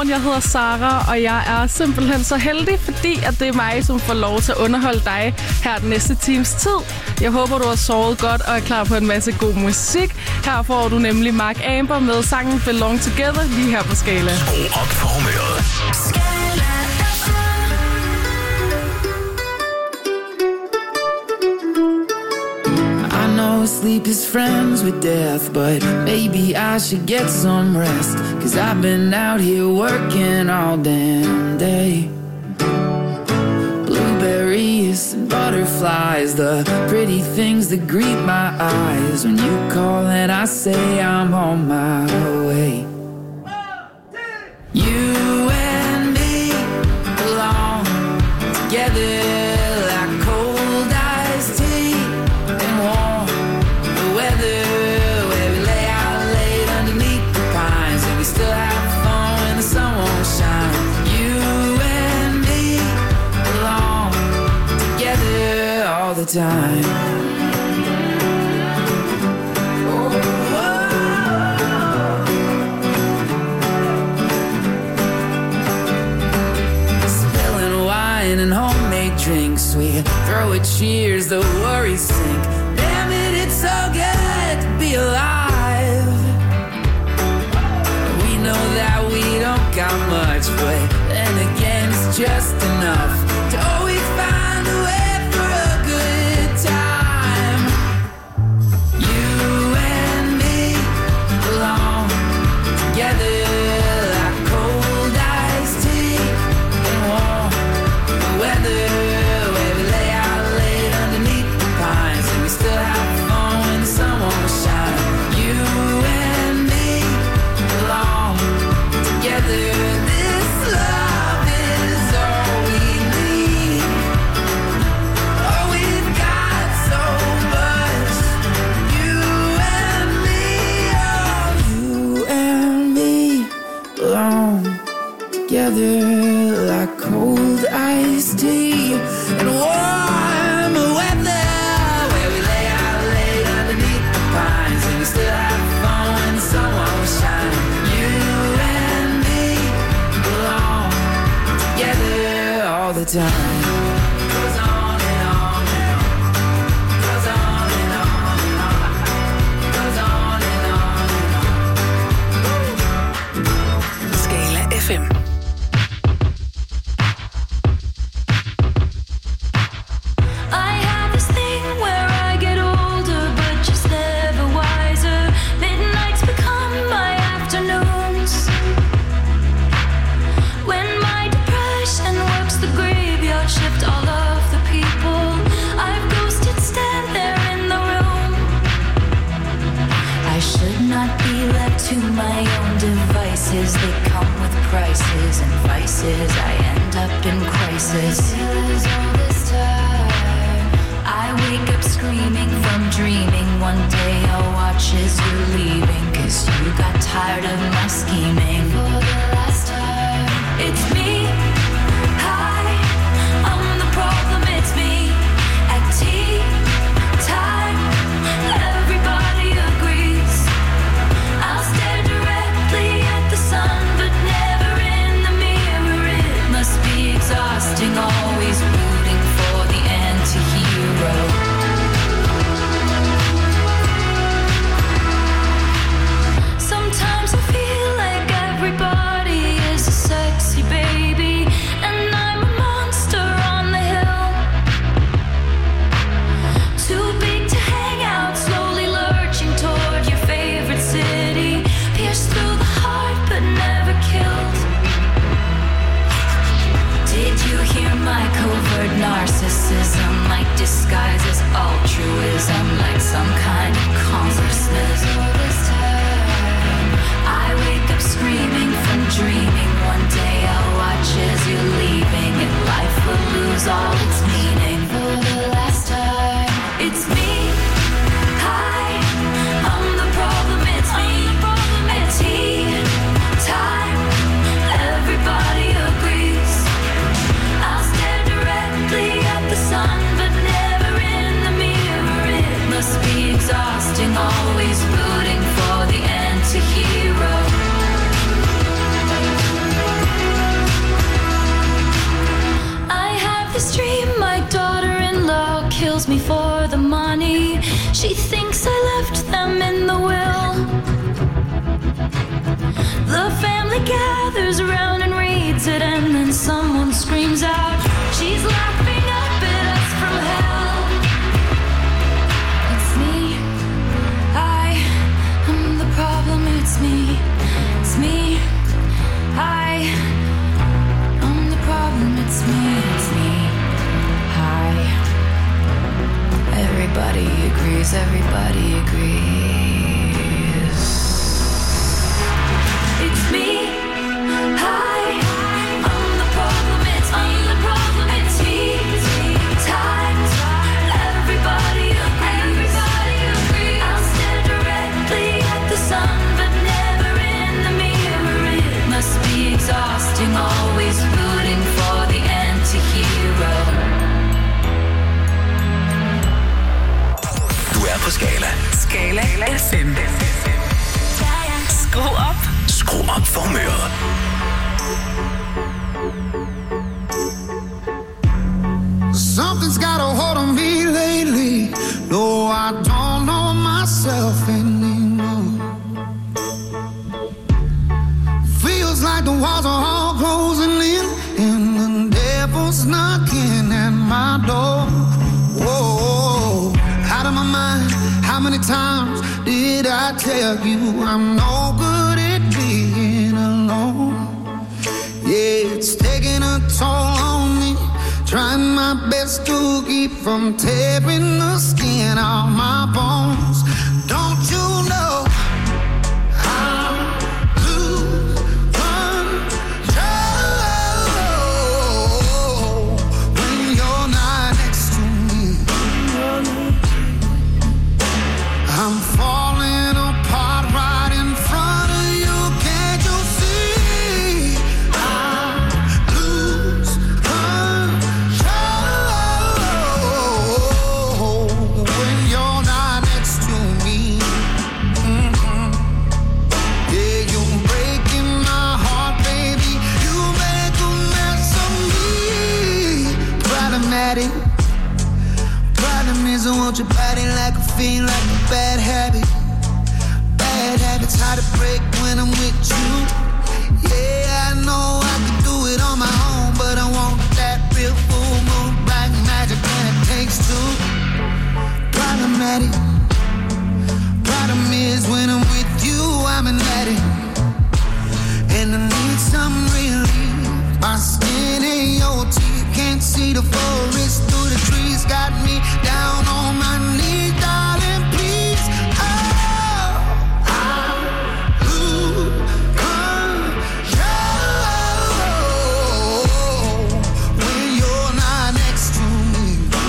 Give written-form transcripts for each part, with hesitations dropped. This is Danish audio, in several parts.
Godmorgen, jeg hedder Sara, og jeg er simpelthen så heldig, fordi at det er mig, som får lov til at underholde dig her den næste times tid. Jeg håber, du har sovet godt og er klar på en masse god musik. Her får du nemlig Mark Amber med sangen Belong Together lige her på Skala. Skru op for humøret. Sleep is friends with death, but maybe I should get some rest, 'cause I've been out here working all damn day. Blueberries and butterflies, the pretty things that greet my eyes. When you call and I say I'm on my way. You and me belong together like cold iced tea and warm weather, where we lay out late underneath the pines, and we still have fun when the sun won't shine. You and me belong together all the time. Spilling wine and homemade drinks, we throw a cheers, the worries sink. Damn it, it's so good to be alive. We know that we don't got much, but then again it's just enough to always find a way for a good time. You and me belong together like cold iced tea and warm weather, where we lay out late underneath the pines, and we still have fun when the sun won't shine. You and me belong together. This love is all we need. Oh, we've got so much. You and me, oh, you and me belong together like cold iced tea and warm weather, where we lay out late underneath the pines, and we still have fun when the sun won't shine. You and me belong together all the time. Goes on and on and on. Goes on and on and on. Goes on and on and on. Skala FM. I have this thing where I get older, but just never wiser. Midnights become my afternoons. When my depression works the graveyard shift, all of the people I've ghosted stand there in the room. I should not be left to my own devices. They come with prices and vices. I end up in crisis. All this time I wake up screaming from dreaming. One day I'll watch as you're leaving, 'cause you got tired of my scheming. For the last time, it's me. Hi, I'm the problem, it's me. At tea time, everybody agrees. I'll stare directly at the sun, but never in the mirror. It must be exhausting, always rooting for the anti-hero. Sometimes I feel like I've She thinks I left them in the will. The family gathers around and reads it, and then someone screams out, she's laughing up at us from hell. It's me, I am the problem, it's me, it's me, I am the problem, it's me, hi. Everybody agrees, everybody agrees. It's me, hi, I'm the problem, it's me, the problem, it's me, time, everybody agrees, I'll stare directly at the sun, but never in the mirror. It must be exhausting, always rooting for the anti-hero. Du er på Skala. Skala FM. Skru op. Skru op for humøret. Something's got a hold on me lately. No, I don't know myself anymore. Feels like the walls are all closing in, and the devil's knocking at my door. Whoa, out of my mind. How many times did I tell you I'm no good at being alone? Yeah, it's taking a toll on me. Trying my best to keep from tearing the skin off my bones. Don't you know I'll lose control when you're not next to me? I'm falling apart right in front of you. Can't you see? I lose control when you're not next to me. Yeah, you're breaking my heart, baby. You make a mess of me. Problematic. Problem is I want your body like a fiend, like a bad habit. Bad habits hard to break when I'm with you. Yeah, I know I can do it on my own, but I want that real full moon black magic, and it takes two. Problematic. Problem is when I'm with you, I'm an addict, and I need some relief. My skin and your teeth can't see the forest through the trees. Got me down on my knees, darling, please. Oh, I'll lose control when you're not next to me.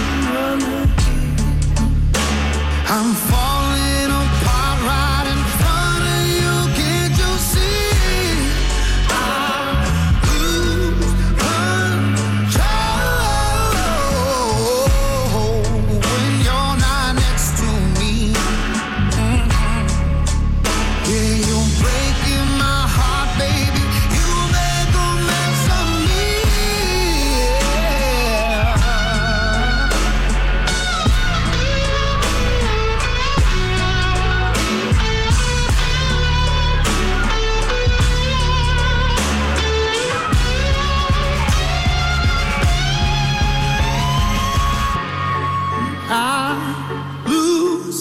I'm falling apart right in front of you. Can't you see? I'll lose control when you're not next to me. Yeah, you're breaking my heart, baby. You make a mess of me. I lose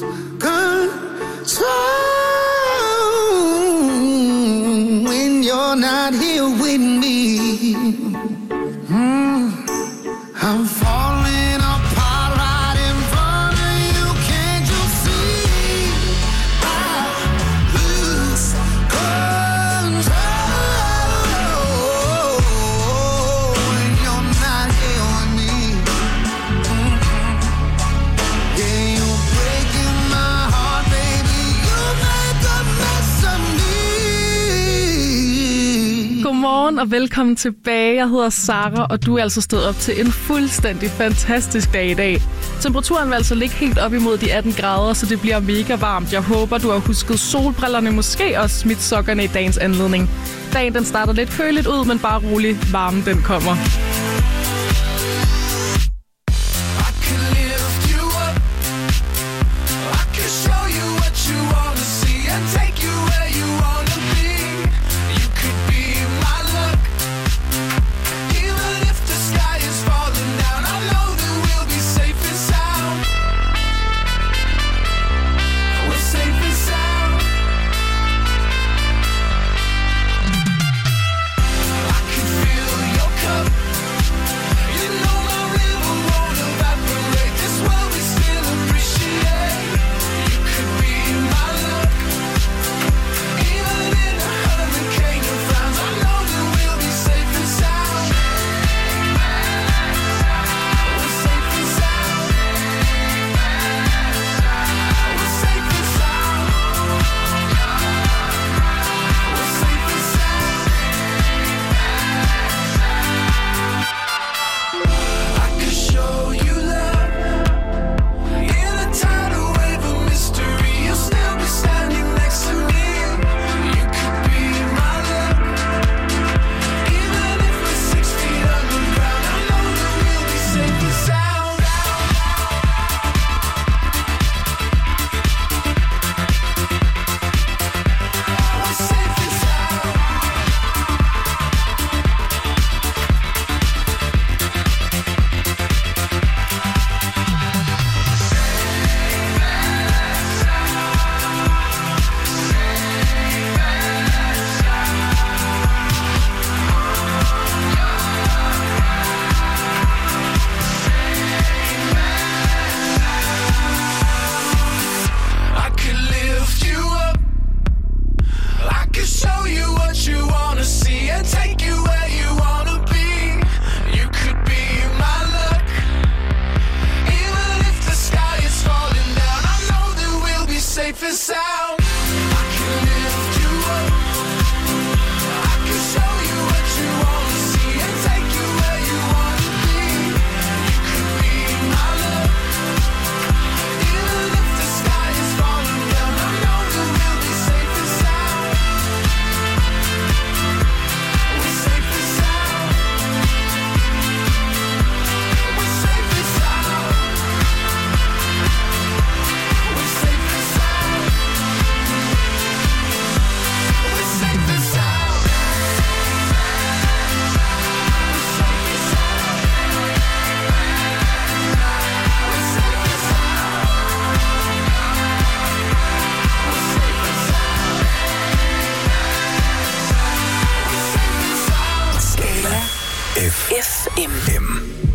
control when you're not here with me. I'm falling apart right in front of you. Can't you see? I lose control when you're not here with me. Yeah, you're breaking my heart, baby. You make a mess of me. Godmorgen og velkommen tilbage. Jeg hedder Sara, og du er altså stået op til en fuldstændig fantastisk dag i dag. Temperaturen vil altså ligge helt op imod de 18 grader, så det bliver mega varmt. Jeg håber, du har husket solbrillerne, måske også smidt sokkerne i dagens anledning. Dagen den starter lidt køligt ud, men bare rolig, varmen den kommer. I can lift you up. safe and sound. I can lift you up. I can show you what you want to see and take you where you want to be. You could be my love. Even if the sky is falling down, I know that we'll be safe and sound. We're safe and sound. We're safe and sound. We're safe and sound. We're safe and sound. Skala FM.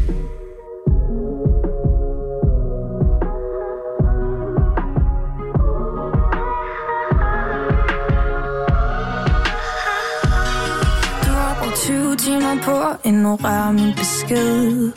Du har brugt 20 timer på at ignorere min besked.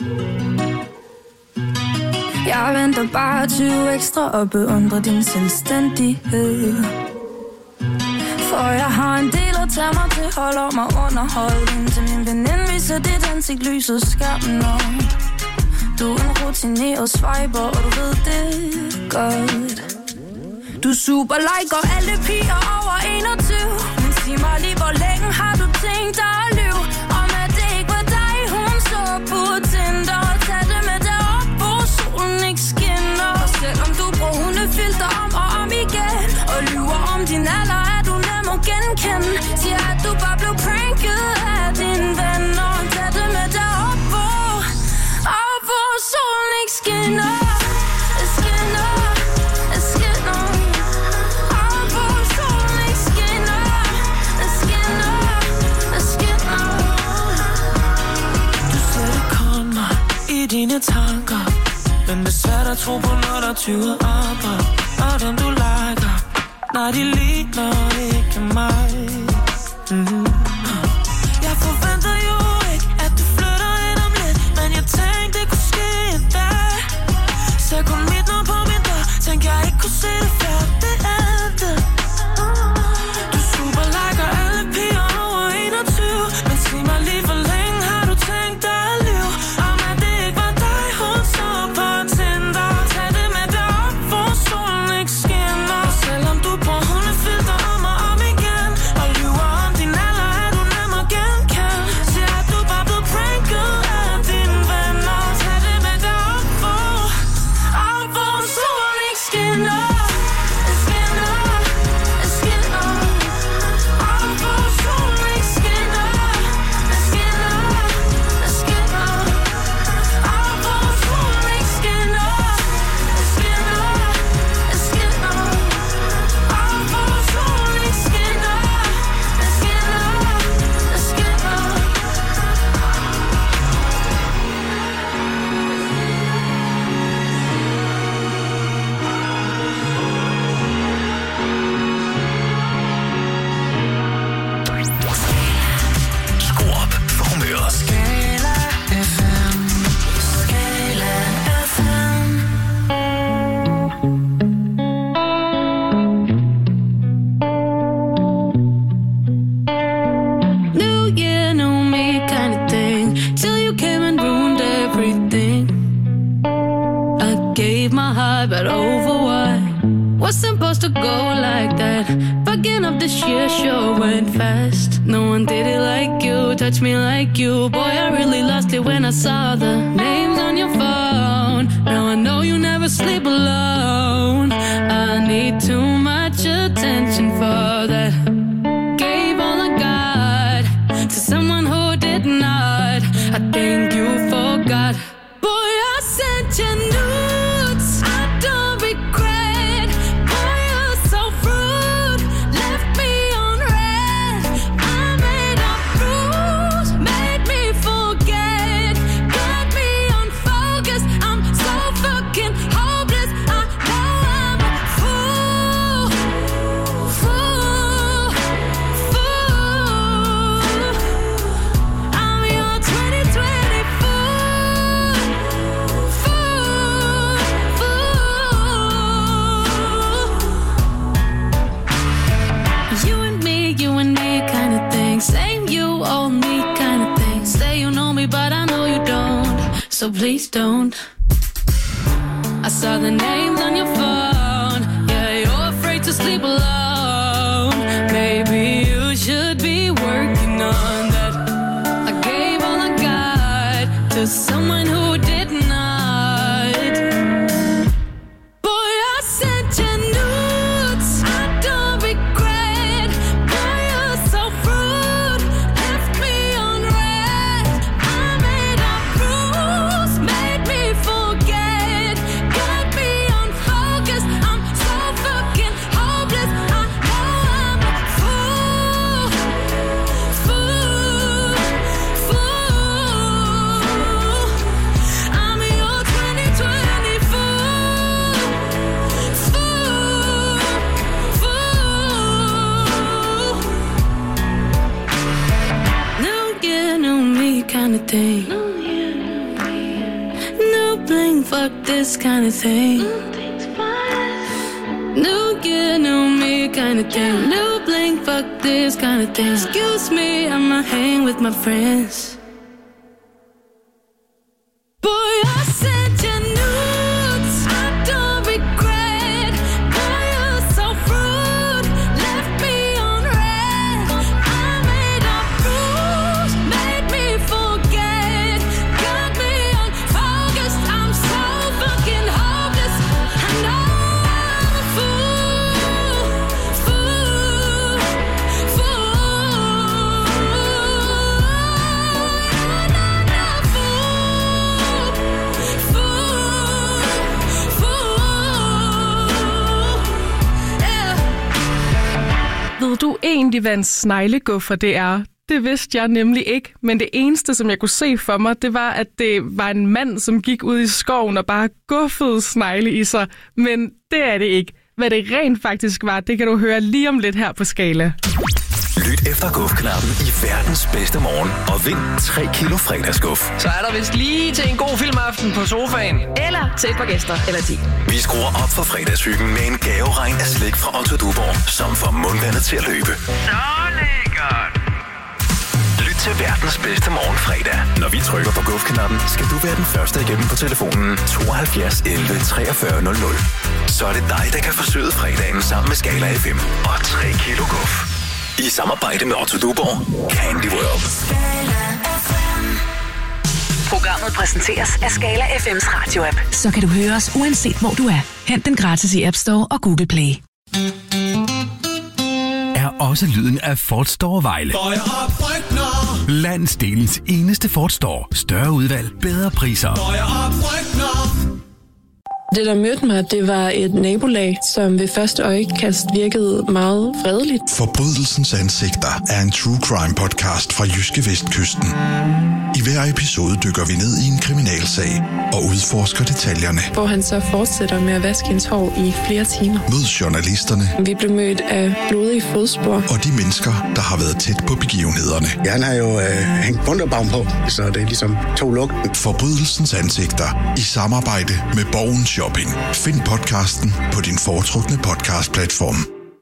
Jeg venter bare 20 ekstra og beundrer din selvstændighed. For jeg har en del at tage mig til, holder mig underholdt, indtil min veninde viser dit ansigt lyset skærmen op. Du er en rutineret swiper, og du ved det godt. Du super liker alle piger over 21. Men sig mig lige, hvor længe har du tænkt dig at lyve? Om at det ikke var dig, hun så på Tinder. Og tag det med derop, hvor solen ikke skinner. Og selvom du bruger hundefilter om og om igen, og lyver om din alder, er du nem at genkende. Siger, at du bare blev pranket af dine venner. Og tag det med derop, hvor solen ikke skinner. Skinner. Dine tanker, men det er svært at tro på, når der tyder andre. Og dem du liker, nej, de ligner ikke mig. Jeg forventer jo ikke, at du flytter ind om lidt, men jeg tænkte, det kunne ske en dag. Så kun mit navn på min dør, tænkte jeg ikke kunne se det før det endte. Du super liker alle piger over 21, men sig mig lige, hvor længe har du tænkt dig at lyve? Selvom du bruger hundefilter om og om igen, og lyver om din alder, er du nem at genkende. Siger, at du bare blev pranket af dine venner. Tag det med derop, hvor solen ikke skinner. But over what? Was supposed to go like that? Fucking up this year sure went fast. No one did it like you, touched me like you. Boy, I really lost it when I saw the names on your phone. Now I know you never sleep alone. I need too much attention for that. Gave all I got to someone who did not. I think you forgot. Boy, I sent you nudes. I don't regret. Boy, you're so rude. Left me on red. I made up rules, made me forget. Got me unfocused. I'm so fucking hopeless. I know I'm Same you, old me kind of thing. Say you know me, but I know you don't. So please don't. I saw the names on your phone. Yeah, you're afraid to sleep alone. Maybe you should be working on that. I gave all I got to someone who did not. Boy, I sent you nudes. I don't regret. Boy, you're so rude. Left me on red. I made a bruise. Made me forget. Got me unfocused. I'm so fucking hopeless. I know I'm a fool. I'm your 2020 fool. New year, new me kind of thing. New bling, fuck this kind of thing. New year, new me kind of thing. New bling, fuck this kind of thing. Excuse me, I'ma hang with my friends. Boy, I sent you nudes. I don't regret. Boy, you're so rude. Left me on red. I made a bruise. Made me forget. Got me unfocused. I'm so fucking hopeless. I know I'm a fool. Ved du egentlig, hvad en snegleguffer det er? Det vidste jeg nemlig ikke, men det eneste, som jeg kunne se for mig, det var, at det var en mand, som gik ud i skoven og bare guffede snegle i sig. Men det er det ikke. Hvad det rent faktisk var, det kan du høre lige om lidt her på Skala. Lyt efter guf-knappen i verdens bedste morgen og vind 3 kilo fredagsguf. Så er der vist lige til en god filmaften på sofaen. Eller til et par gæster, eller 10. Vi skruer op for fredagshyggen med en gaveregn af slik fra Otto Duborg, som får mundvandet til at løbe. Så lækkert! Lyt til verdens bedste morgen fredag. Når vi trykker på guf-knappen, skal du være den første igennem på telefonen 72 11 43 00. Så er det dig, der kan forsøge fredagen sammen med Skala FM og 3 kilo guf. I samarbejde med Otto Duborg, Candy World. Programmet præsenteres af Skala FM's radioapp. Så kan du høre os uanset hvor du er. Hent den gratis i App Store og Google Play. Er også lyden af Ford Store Vejle. Landsdelens eneste Ford Store. Større udvalg, bedre priser. Det, der mødte mig, det var et nabolag, som ved første øjekast virkede meget fredeligt. Forbrydelsens ansigter er en true crime podcast fra Jyske Vestkysten. I hver episode dykker vi ned i en kriminalsag og udforsker detaljerne. Hvor han så fortsætter med at vaske hendes hår i flere timer. Mød journalisterne. Vi blev mødt af blodige fodspor. Og de mennesker, der har været tæt på begivenhederne. Ja, han har jo hængt bunderbaum på, så det er ligesom to lugten. Forbrydelsens ansigter i samarbejde med Borgen Shopping. Find podcasten på din foretrukne podcastplatform.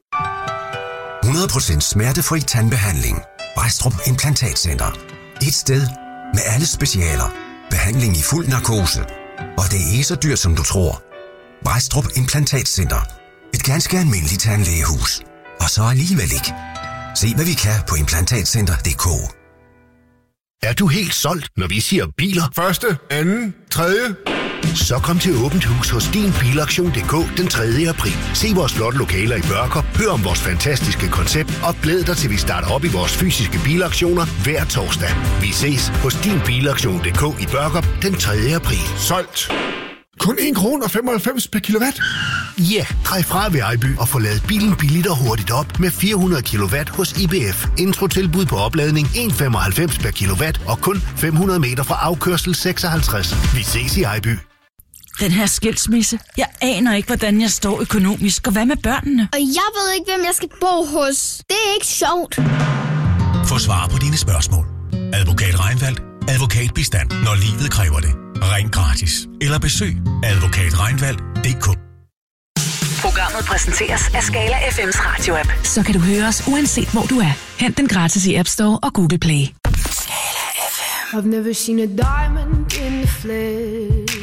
100% smertefri tandbehandling. Brædstrup Implantatcenter. Et sted med alle specialer. Behandling i fuld narkose. Og det er ikke så dyrt, som du tror. Brædstrup Implantatcenter. Et ganske almindeligt tandlægehus. Og så alligevel ikke. Se hvad vi kan på implantatcenter.dk. Er du helt solgt, når vi siger biler? Første, anden, tredje. Så kom til åbent hus hos din Bilaktion.dk den 3. april. Se vores flotte lokaler i Børkop, hør om vores fantastiske koncept og glæd dig til vi starter op i vores fysiske bilaktioner hver torsdag. Vi ses hos din Bilaktion.dk i Børkop den 3. april. Solgt! Kun 1,95 kroner per kilowatt? Ja, drej fra ved Ejby og få ladet bilen billigt og hurtigt op med 400 kilowatt hos IBF. Introtilbud på opladning 1,95 per kilowatt og kun 500 meter fra afkørsel 56. Vi ses i Ejby. Den her skilsmisse. Jeg aner ikke, hvordan jeg står økonomisk. Og hvad med børnene? Og jeg ved ikke, hvem jeg skal bo hos. Det er ikke sjovt. Få svar på dine spørgsmål. Advokat Reinfeldt. Advokatbistand, når livet kræver det. Ring gratis. Eller besøg advokatreinfeldt.dk. Programmet præsenteres af Skala FM's radio-app. Så kan du høre os uanset hvor du er. Hent den gratis i App Store og Google Play. Skala FM. I've never seen a diamond in the flesh.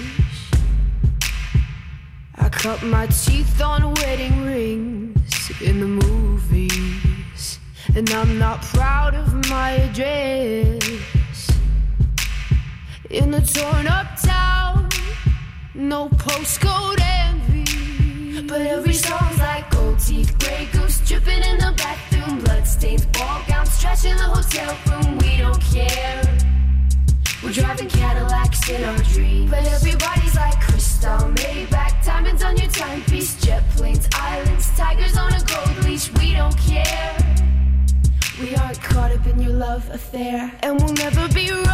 I cut my teeth on wedding rings in the movies. And I'm not proud of my address. In a torn up town, no postcode envy. But every song's like gold teeth, grey goose dripping in the bathroom, bloodstains, ball gowns, trash in the hotel room. We don't care. We're driving Cadillacs in our dreams. But everybody's like crystal, Maybach, diamonds on your timepiece, jet planes, islands, tigers on a gold leash. We don't care. We aren't caught up in your love affair, and we'll never be royals.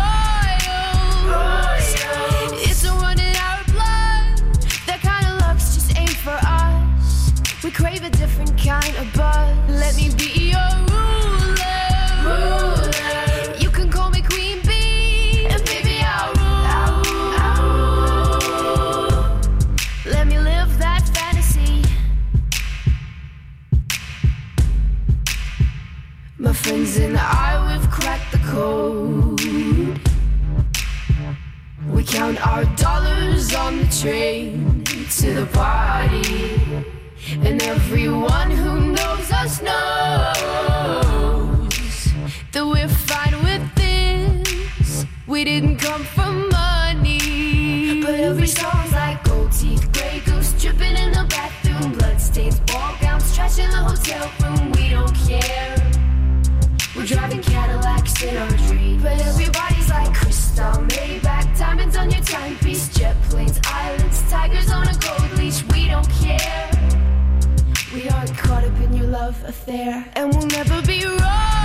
It's a run in our blood. That kind of luck's just ain't for us. We crave a different kind of buzz. Let me be your ruler. You can call me Queen Bee, and baby I'll rule. Let me live that fantasy. My friends and I, we've cracked the code. We count our dollars on the train to the party. And everyone who knows us knows that we're fine with this. We didn't come for money. But every song's like gold teeth, grey goose dripping in the bathroom, bloodstains, ball gowns, trash in the hotel room. We don't care. We're driving Cadillacs in our dreams. But everybody's like crystal, Maybach, diamonds on your timepiece, jet planes, islands, tigers on a gold leash. We don't care. We aren't caught up in your love affair, and we'll never be royals.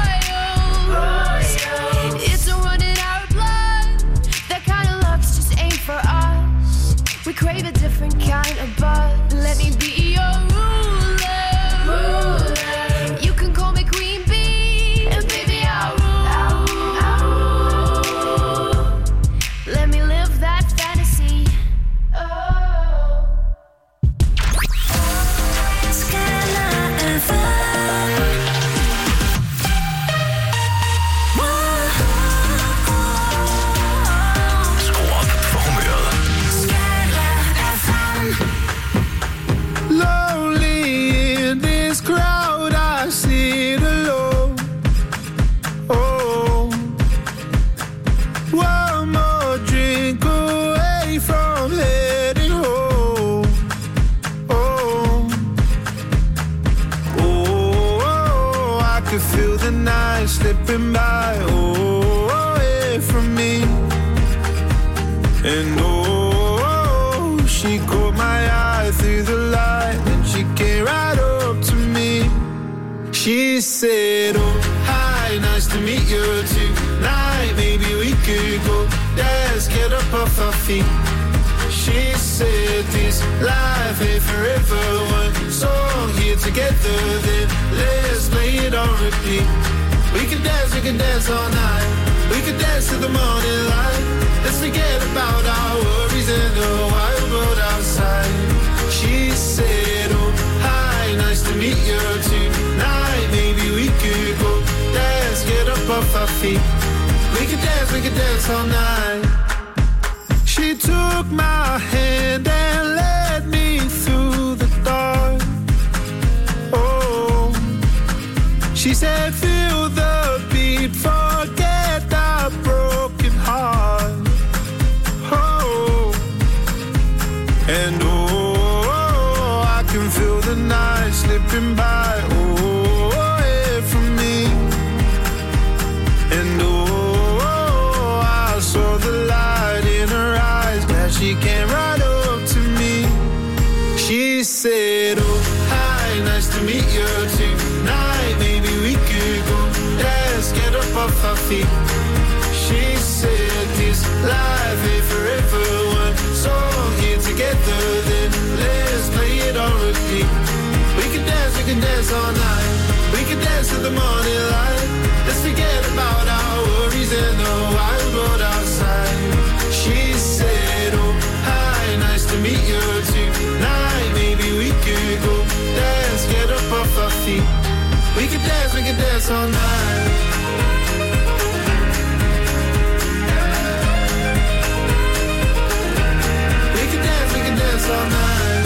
It's a run in our blood. That kind of luck's just ain't for us. We crave a different kind of buzz. Let me be your ruler. You can call me Queen Bee, and baby I'll rule. Let me live that fantasy. Oh. Skru op for humøret. Lonely in this crowd, I sit alone. Oh, one more drink away from heading home. Oh, I could feel the night slipping by. Away from me. And she caught my eye through the light, and she came right up to me. She said, oh, hi, nice to meet you tonight. Maybe we could go dance, get up off our feet. She said, this life ain't forever. One song here together, then let's play it on repeat. We can dance all night. We could dance to the morning light. Let's forget about our worries and the wild world outside. She said, oh, hi, nice to meet you tonight. Maybe we could go dance, get up off our feet. We could dance all night. She took my hand and led me through the dark. Oh, she said, feel the beat, forget the broken heart. Oh, and I can feel the night slipping by. Away from me. And I saw the light in her eyes. Glad she came right up to me. She said, oh, hi, nice to meet you tonight. Maybe we could go dance, get up off our feet. She said, this life ain't forever. One song here together, then let's play it on repeat. We can dance all night. We can dance to the morning light. Let's forget about our worries and the wild world outside. She said, oh, hi, nice to meet you tonight. Maybe we could go feet. We could dance all night. We could dance all night.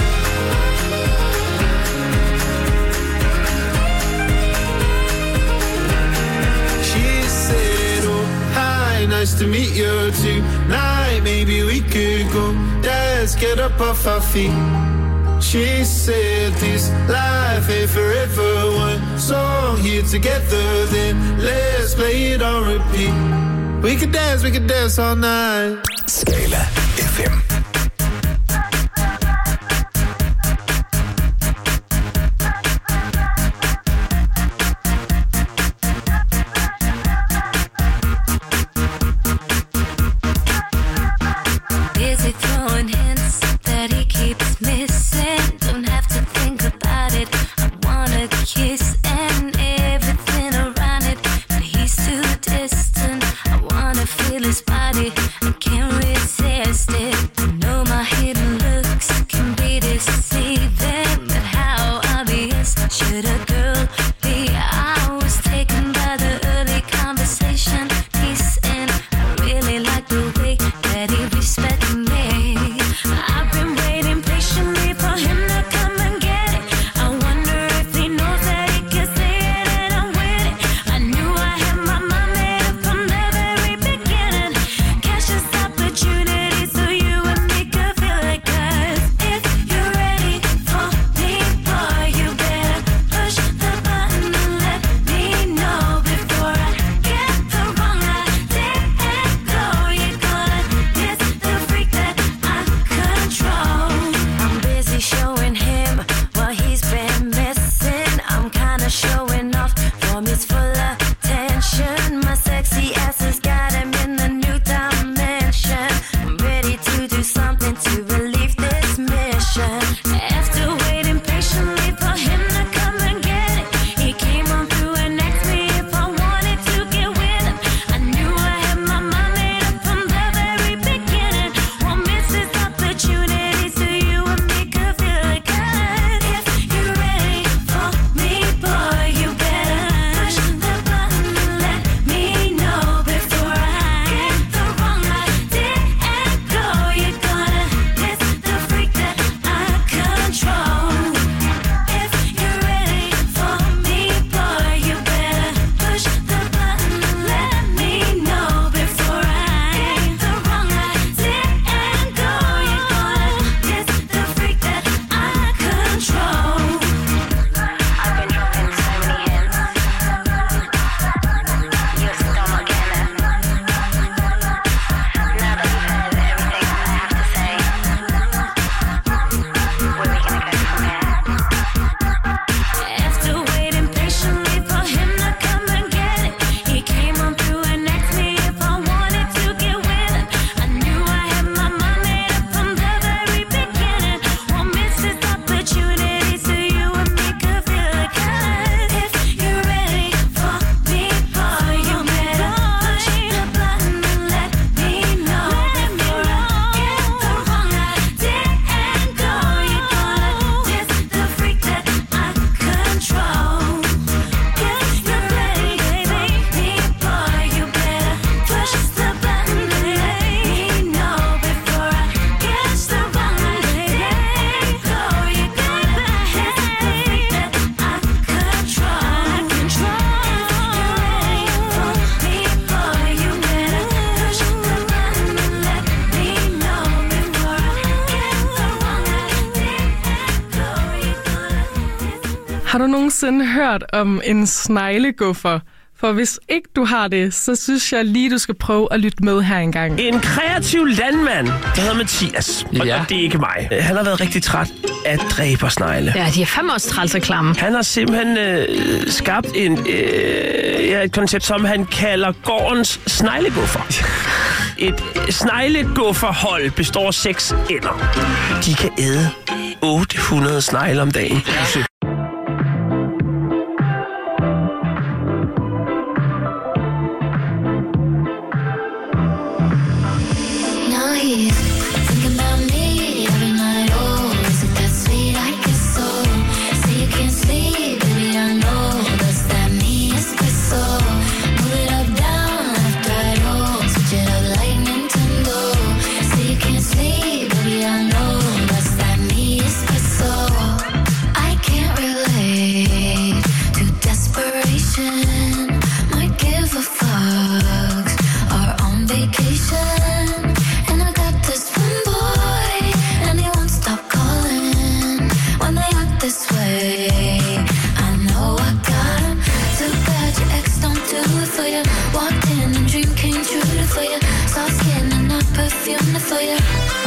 She said, oh, hi, nice to meet you tonight. Maybe we could go dance, get up off our feet. She said this life ain't forever. One song here together, then let's play it on repeat. We could dance all night. Skala FM. Har du nogensinde hørt om en snegleguffer? For hvis ikke du har det, så synes jeg lige, du skal prøve at lytte med her engang. En kreativ landmand, der hedder Mathias, og det er ikke mig. Han har været rigtig træt af dræbersnegle. Ja, de er 5 års træls og klamme. Han har simpelthen skabt et koncept, som han kalder gårdens snegleguffer. Et sneglegufferhold består af 6 ænder. De kan æde 800 snegle om dagen. Ja. I know I know I got 'em. Too bad your ex don't do it for you. Walked in and dream came true for you. Soft skin and not perfume for you.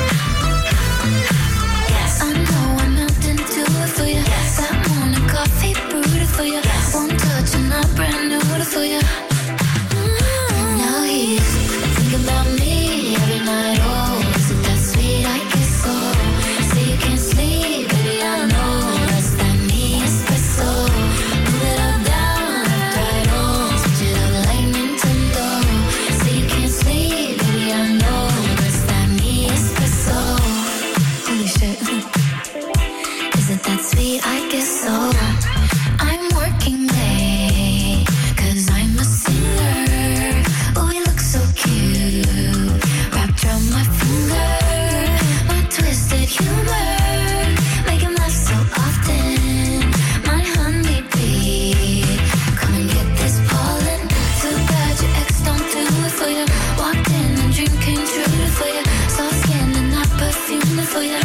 Yes, I know I'm melting to it for you. Yes, that morning coffee brewed it for you. Yes, one touch and I'm brand new for you. Now he's thinking about me every night. Oh, is it that sweet? I guess so. Say you can't sleep, baby, I know. That's that me espresso. Move it up, down, left, right, on. Switch it up like Nintendo. Say you can't sleep, baby, I know. That's that me espresso. Holy shit. Is it that sweet? I guess so. I'm working late, 'cause I'm a singer. Oh, we look so cute, wrapped around my finger. My twisted humor, make him laugh so often. My honeybee, come and get this pollen. Too bad your ex don't do it for you. Walked in and dream came true for you. Soft skin and not perfume for you.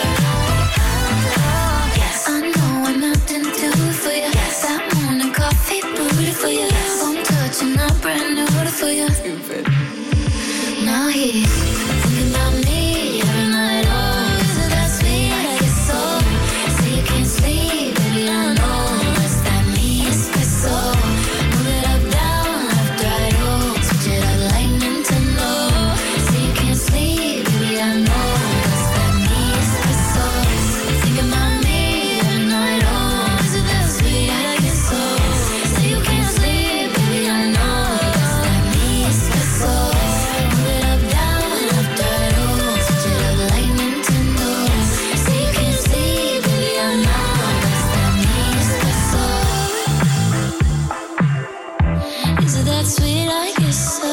Yes, I know I'm melting to it for you. Yes, that morning coffee brewed it for you. One touch and I'm brand new for you. Now he's thinking about me every night. Oh, is it that sweet? I guess so. Say you can't sleep, baby, I know. That's that me espresso. Move it up, down, left, right, oh. Switch it up like Nintendo. Say you can't sleep, baby, I know. That's that me espresso. Thinking about me every night. Oh, is it that sweet? I guess so. Say you can't sleep, baby, I know. That's that me espresso. Move it up, down, left, right, oh. Switch it up like Nintendo. Say you can't sleep, baby, I know. That's that me espresso. Is it that sweet? I guess so.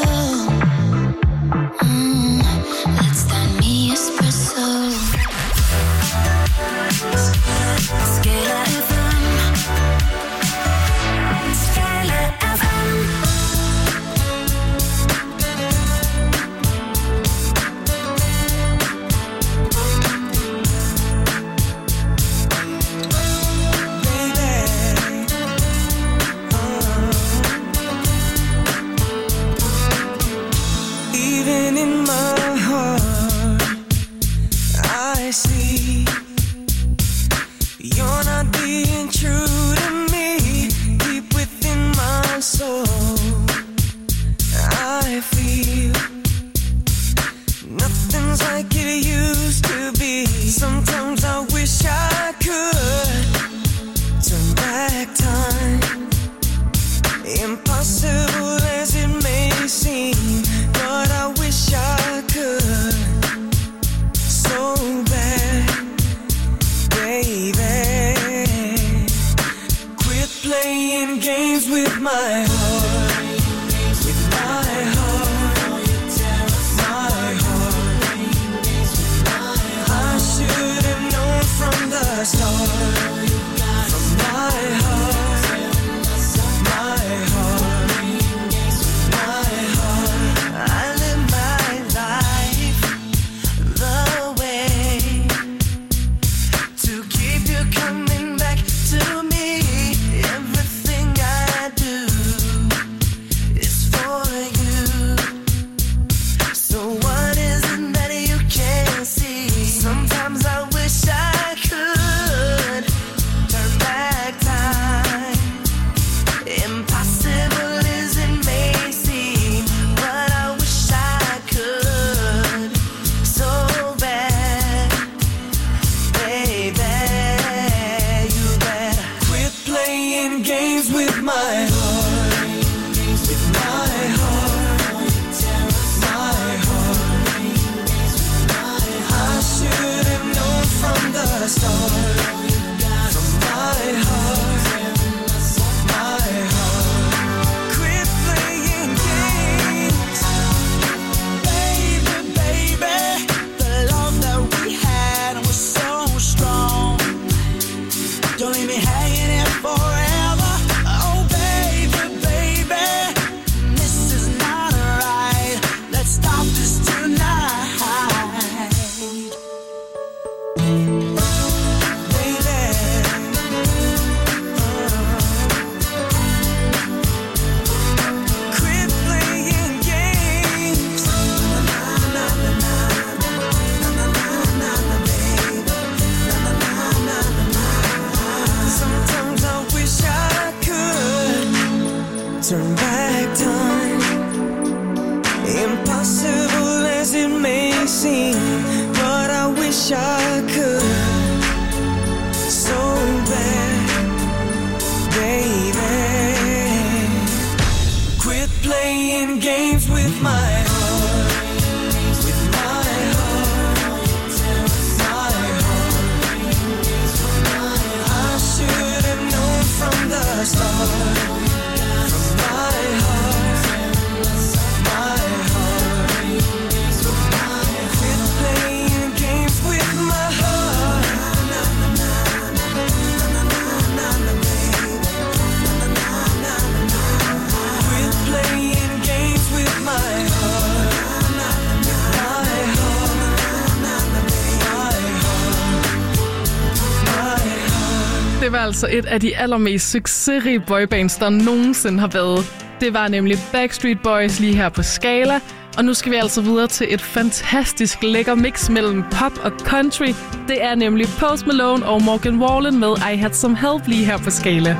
That's that me espresso. Skala FM. Skala FM. Even in my heart, I see you're not being true to me. Deep within my soul, I feel nothing's like it used to be. Sometimes I wish I could turn back time. Impossible as it may seem, but I wish I could so bad, baby. Quit playing games with my heart, with my heart, my heart. I should have known from the start, from my heart, my heart, my heart. I live my life the way to keep you coming back to me. Everything I do is for you. So what is it that you can't see? Sometimes I wish I could turn back time. Impossible as it may seem, but I wish I could so bad, baby. You better quit playing games with my heart, with my heart, my heart. I should have known from the start, from my heart, my heart. Quit playing games, baby, baby. The love that we had was so strong. Don't leave me hanging here forever. Oh, baby, baby, this is not right. Let's stop this tonight, baby. turn back time. Impossible as it may seem, but I wish I could so bad, baby. Quit playing games with my heart, with my heart, my heart. I should have known from the start. Det var altså et af de allermest succesrige boybands, der nogensinde har været. Det var nemlig Backstreet Boys lige her på Skala. Og nu skal vi altså videre til et fantastisk lækker mix mellem pop og country. Det er nemlig Post Malone og Morgan Wallen med I Had Some Help lige her på Skala.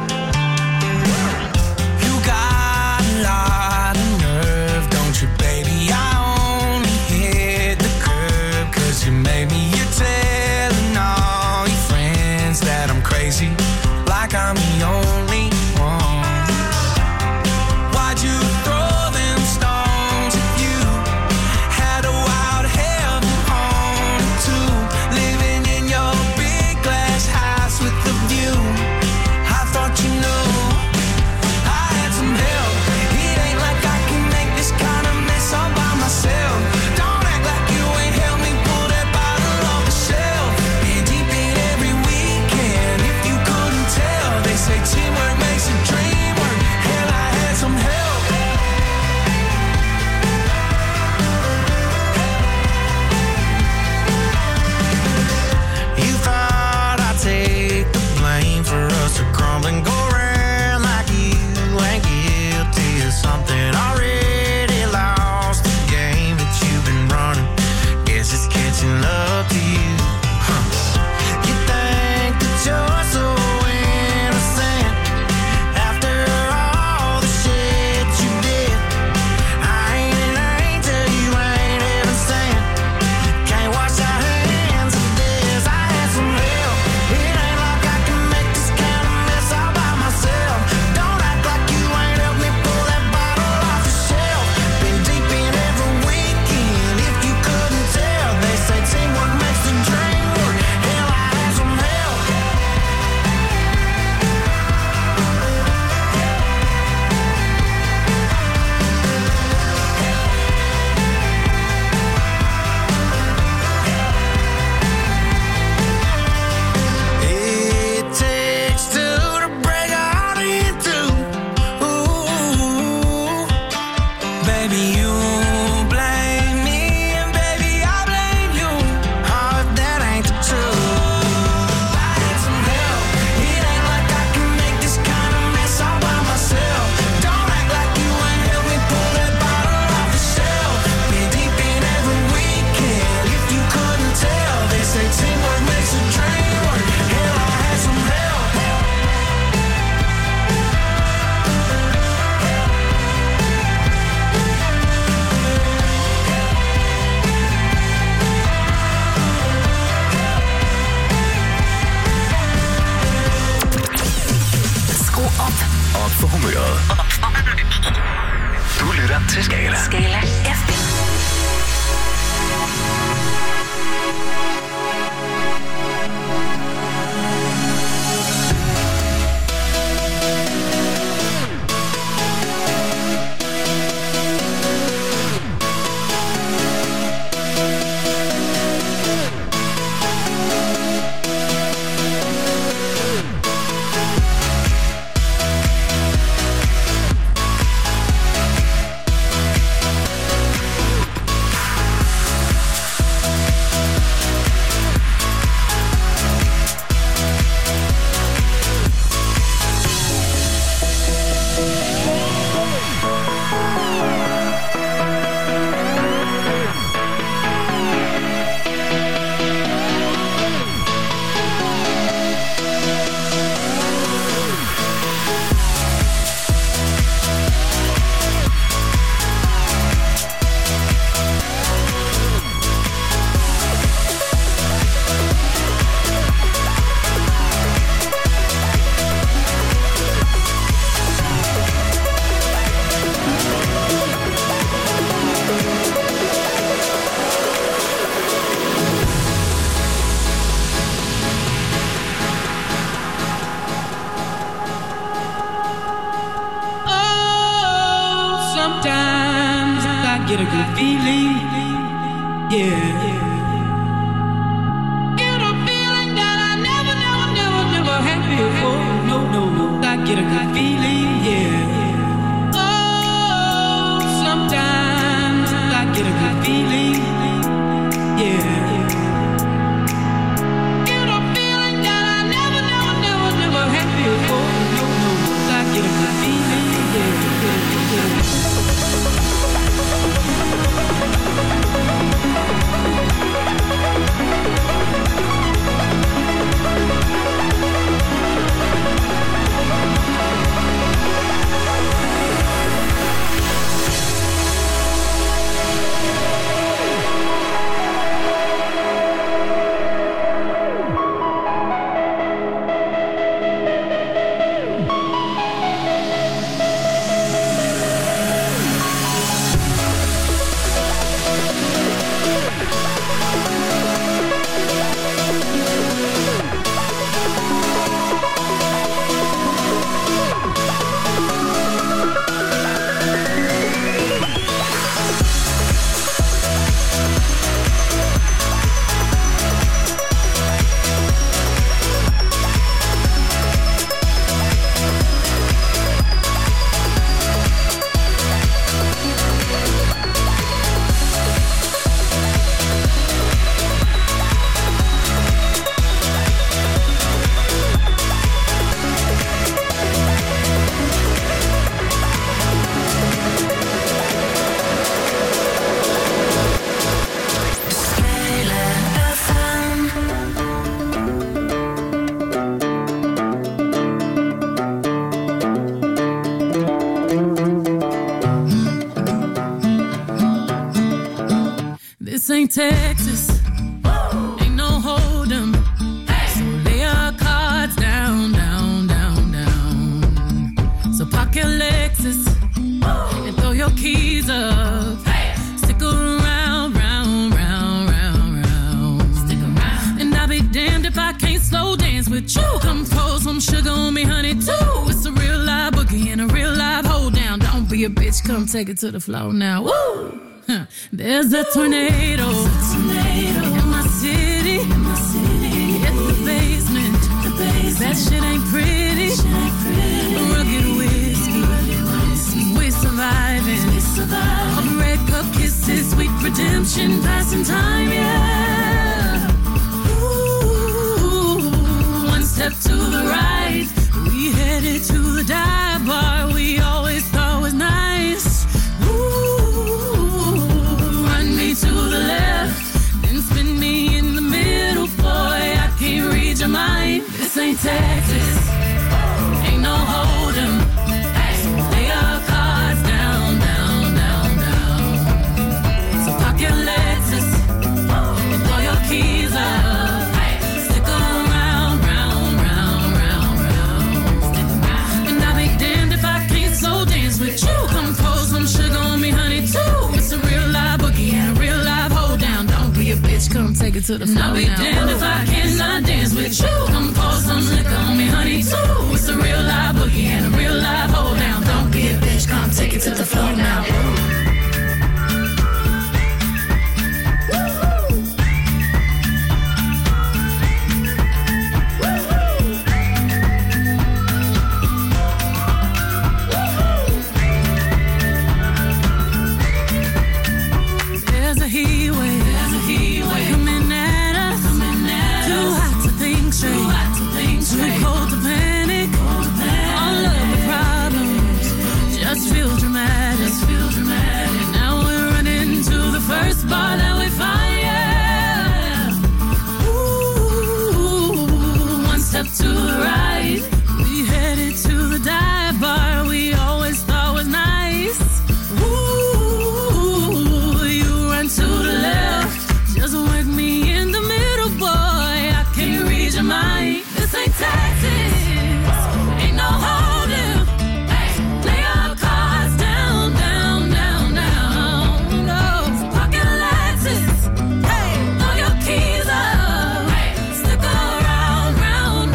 Like I'm the only one. Why'd you throw them stones if you had a wild heaven on too? Living in your big glass house with the view. I thought you knew I had some help. It ain't like I can make this kind of mess all by myself. Don't act like you ain't helped me pull that bottle off the shelf. Been deep in every weekend. If you couldn't tell, they say teamwork makes a dream work. Hell, I had some help. You thought I'd take the blame for us to crumble and go around like you ain't guilty of something already lost. The game that you've been running, guess it's catching up to you. You think that you're so innocent after all the shit you did. I ain't an angel, you ain't even sent. Can't wash our hands of this. I had some help. It ain't like I can make this kind of mess all by myself. Don't act like you ain't helped me pull that bottle off the shelf. Been deep in every weekend. If you couldn't tell, they say teamwork makes the dream work. Hell, I had some help. It takes two to break a heart in two. Ooh, baby, you blame me, and baby, I blame you. Oh, if that ain't the truth. I had some help. It ain't like I can make this kind of mess all by myself. Don't act like you ain't helped me pull that bottle off the shelf. Been deep in every weekend. If you couldn't tell, they say teamwork makes a dream work. Hell, I had some help. Skru op. Op for humøret. Du lytter til Skala. Skala FM. get a good feeling, yeah. Get a feeling that I never had before. No, I get a good feeling, yeah. Oh, sometimes I get a good feeling, yeah. Get a feeling that I never had before. No, I get a good feeling, yeah. Texas, ain't no hold 'em. So lay your cards down. So park your Lexus and throw your keys up. Stick around, round. Stick around. And I'll be damned if I can't slow dance with you. Come pour some sugar on me, honey, too. It's a real live boogie and a real live hold down. Don't be a bitch, come take it to the floor now. Woo! There's a tornado in my city. Hit the basement. That shit ain't pretty. Rugged whiskey. We're surviving. Red cup kisses, sweet redemption, passing time, yeah. Ooh, one step to the right. We headed to the dive bar we always thought was nice. To the left, then spin me in the middle, boy, I can't read your mind. This ain't Texas, ain't no hold 'em. So lay your cards down. So park your Lexus and throw your keys up. Stick around, round. And I'll be damned if I can't slow dance with you. Come pour some sugar on me, honey, too. It's a real live boogie and a real live hold down. Don't be a bitch, come take it to the floor. I'll be damned if I cannot dance with you. Come pour some liquor on me, honey, too. It's a real live boogie and a real live hold down. Don't be a bitch, come take it to the floor now. Too cold to panic. All of the problems just feel dramatic. Now we're running to the first bar that we find, yeah. Ooh, one step to the right. We headed to the dive bar we always thought was nice. Ooh, you run to the left. Just wake me in the middle, boy. I can't read your mind. This ain't Texas, ain't no holding. Lay your cards down. Go, park your Lexus. Throw your keys up. Stick around, round.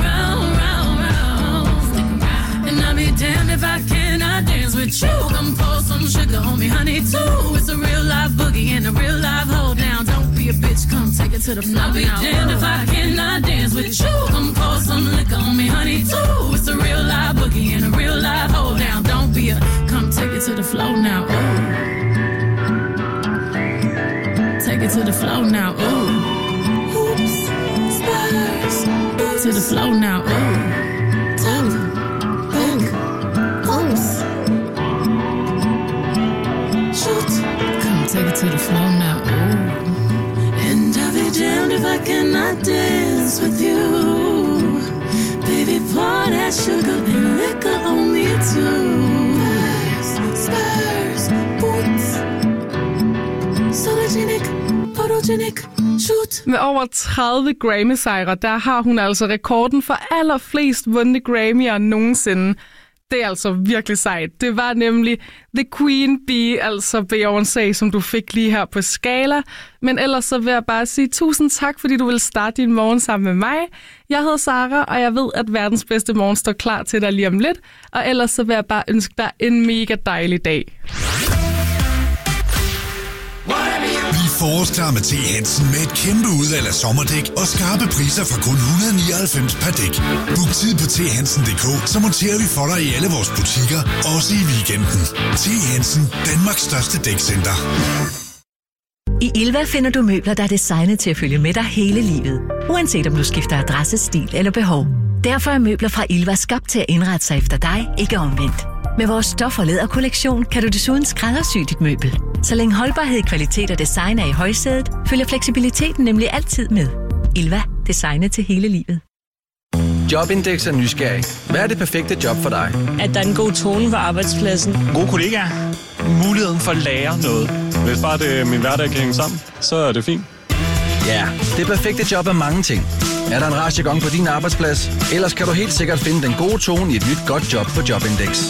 And I'll be damned if I cannot dance with you. Come pour some sugar liquor on me, honey, too. It's a real life boogie and a real life hold down. Don't be a bitch, come take it to the floor. I'll be damned if I cannot dance with you. Come pour some liquor on me, honey, too. It's a real life boogie and a real life hold down. Don't be a, come take it to the floor now, ooh. Take it to the floor now, ooh. Oops, spurs, to the floor now, ooh. Take it to the floor now, ooh. And I'll be damned if I cannot dance with you. Baby, pour that sugar and liquor on me too. Spurs, boots, sologenic, photogenic, shoot. Med over 30 Grammy-sejre, der har hun altså rekorden for allerflest vundne Grammy'er nogensinde. Det er altså virkelig sejt. Det var nemlig The Queen Bee, altså Beyoncé, som du fik lige her på Skala. Men ellers så vil jeg bare sige tusind tak, fordi du vil starte din morgen sammen med mig. Jeg hedder Sara, og jeg ved, at verdens bedste morgen står klar til dig lige om lidt. Og ellers så vil jeg bare ønske dig en mega dejlig dag. Bliv forårsklar med T. Hansen med et kæmpe udvalg af sommerdæk og skarpe priser fra kun 199 per dæk. Book tid på thansen.dk, så monterer vi for dig i alle vores butikker, også i weekenden. T. Hansen, Danmarks største dækcenter. I Ilva finder du møbler, der er designet til at følge med dig hele livet. Uanset om du skifter adresse, stil eller behov. Derfor er møbler fra Ilva skabt til at indrette sig efter dig, ikke omvendt. Med vores stof- og læderkollektion kan du desuden skræddersy dit møbel. Så længe holdbarhed, kvalitet og design er i højsædet, følger fleksibiliteten nemlig altid med. Ilva. Designet til hele livet. Jobindex er nysgerrig. Hvad er det perfekte job for dig? At der er en god tone på arbejdspladsen. Gode kollegaer. Muligheden for at lære noget. Hvis bare det min hverdag kan hænge sammen, så er det fint. Ja, det perfekte job er mange ting. Er der en rar jargon på din arbejdsplads? Ellers kan du helt sikkert finde den gode tone i et nyt godt job på Jobindex.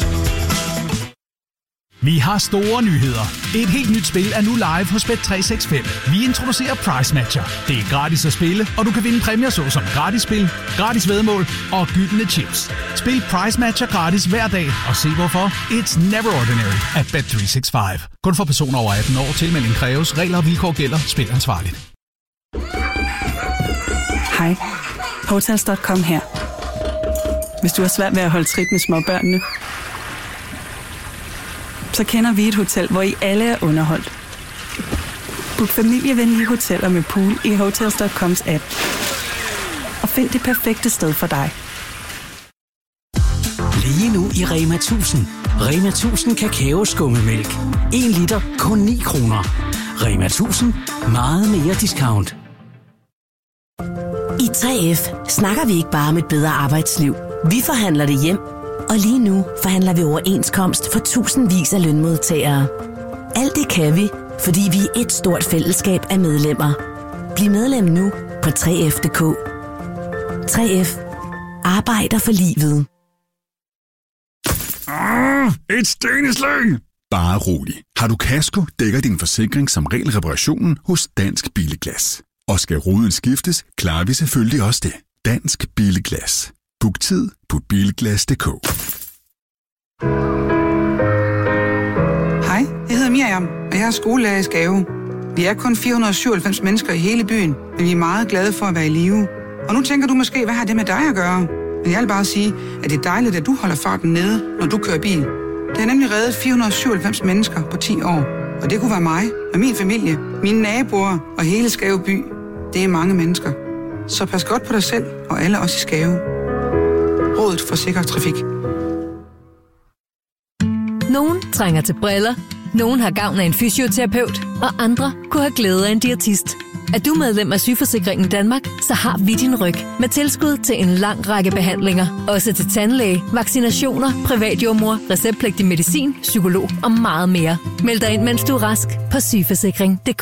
Vi har store nyheder. Et helt nyt spil er nu live hos Bet365. Vi introducerer Price Matcher. Det er gratis at spille, og du kan vinde præmier såsom gratis spil, gratis væddemål og gyldne chips. Spil Price Matcher gratis hver dag, og se hvorfor. It's never ordinary at Bet365. Kun for personer over 18 år. Tilmelding kræves. Regler og vilkår gælder. Spil ansvarligt. Hej. Hotels.com her. Hvis du har svært ved at holde trit med småbørnene, så kender vi et hotel, hvor I alle er underholdt. Book familievenlige hoteller med pool i Hotels.coms app. Og find det perfekte sted for dig. Lige nu i Rema 1000. Rema 1000 kakaoskummemælk. 1 liter, kun 9 kroner. Rema 1000. Meget mere discount. I 3F snakker vi ikke bare om et bedre arbejdsliv. Vi forhandler det hjem. Og lige nu forhandler vi overenskomst for tusindvis af lønmodtagere. Alt det kan vi, fordi vi er et stort fællesskab af medlemmer. Bliv medlem nu på 3F.dk. 3F. Arbejder for livet. Et steneslæng! Bare rolig. Har du kasko, dækker din forsikring som regel reparationen hos Dansk Bilglas. Og skal ruden skiftes, klarer vi selvfølgelig også det. Dansk Bilglas. Book tid på bilglas.dk. Hej, jeg hedder Miriam, og jeg er skolelærer i Skave. Vi er kun 497 mennesker i hele byen, men vi er meget glade for at være i live. Og nu tænker du måske, hvad har det med dig at gøre? Men jeg vil bare sige, at det er dejligt, at du holder farten nede, når du kører bil. Det har nemlig reddet 497 mennesker på 10 år. Og det kunne være mig og min familie, mine naboer og hele Skave by. Det er mange mennesker. Så pas godt på dig selv og alle os i Skave. Rådet for sikker trafik. Nogen trænger til briller, nogen har gavn af en fysioterapeut, og andre kunne have glæde af en diætist. Er du medlem af Sygeforsikringen Danmark, så har vi din ryg med tilskud til en lang række behandlinger. Også til tandlæge, vaccinationer, privatjordmor, receptpligtig medicin, psykolog og meget mere. Meld dig ind, mens du er rask på sygeforsikring.dk.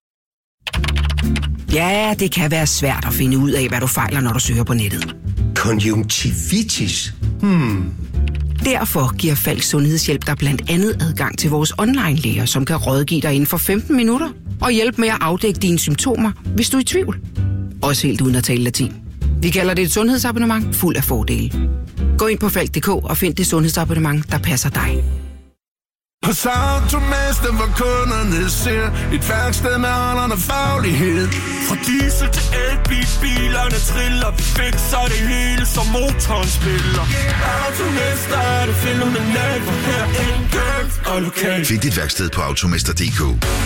Ja, det kan være svært at finde ud af, hvad du fejler, når du søger på nettet. Konjunktivitis? Derfor giver Falk Sundhedshjælp dig blandt andet adgang til vores online-læger, som kan rådgive dig inden for 15 minutter og hjælpe med at afdække dine symptomer, hvis du er i tvivl. Også helt uden at tale latin. Vi kalder det et sundhedsabonnement fuld af fordele. Gå ind på Falk.dk og find det sundhedsabonnement, der passer dig. Hos Automester, hvor kunderne ser et værksted med holderne faglighed. Fra diesel til elbil, bilerne triller. Vi fikser det hele, som motoren spiller. Automester er det fænomenalt, hvor her enkelt og lokalt. Find dit værksted på automester.dk.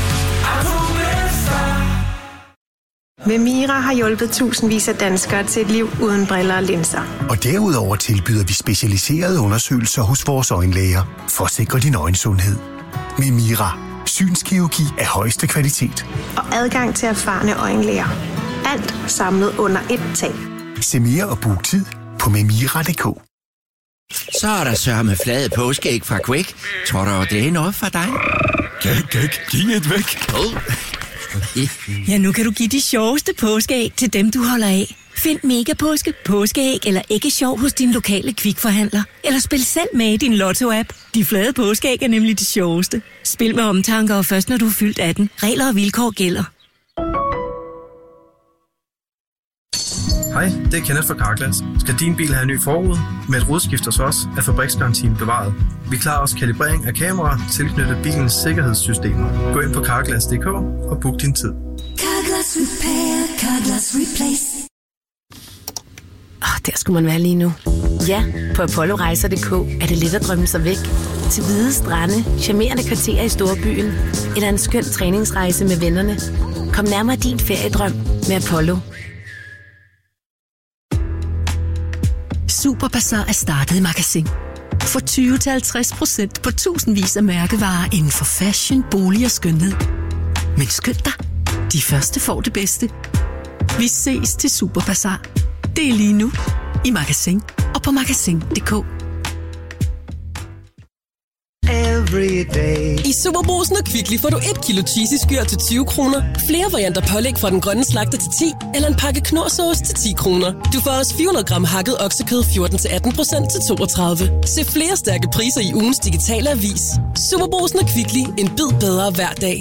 Memira har hjulpet tusindvis af danskere til et liv uden briller og linser. Og derudover tilbyder vi specialiserede undersøgelser hos vores øjenlæger for at sikre din øjensundhed. Memira. Synskirurgi af højeste kvalitet. Og adgang til erfarne øjenlæger. Alt samlet under ét tag. Se mere og book tid på memira.dk. Så er der sørme flade påskeæg fra Quick. Tror du, det er noget for dig? Gæk, giv et væk. Ja, nu kan du give de sjoveste påskeæg til dem, du holder af. Find Mega Påske, påskeæg eller æggesjov hos din lokale Kvikforhandler. Eller spil selv med i din Lotto-app. De flade påskeæg er nemlig de sjoveste. Spil med omtanke og først når du er fyldt 18. Regler og vilkår gælder. Hej, det er Kenneth fra Carglass. Skal din bil have en ny forrude? Med et rodskift hos os er fabriksgarantien bevaret. Vi klarer også kalibrering af kameraer tilknyttet bilens sikkerhedssystemer. Gå ind på carglass.dk og book din tid. Carglass Repair, Carglass Replace. Der skulle man være lige nu. Ja, på apollorejser.dk er det let at drømme sig væk. Til hvide strande, charmerende kvarterer i storbyen. Eller en skøn træningsrejse med vennerne. Kom nærmere din feriedrøm med Apollo. Superbazar er startet i Magasin. Få 20-50% på tusindvis af mærkevarer inden for fashion, bolig og skønhed. Men skynd dig, de første får det bedste. Vi ses til Superbazar. Det er lige nu i Magasin og på magasin.dk. I Superbrugsen og Kvickly får du 1 kilo cheesy skyr til 20 kroner, flere varianter pålæg fra den grønne slagter til 10, eller en pakke knorrsauce til 10 kroner. Du får også 400 gram hakket oksekød 14-18% til 32. Se flere stærke priser i ugens digitale avis. Superbrugsen og Kvickly. En bid bedre hver dag.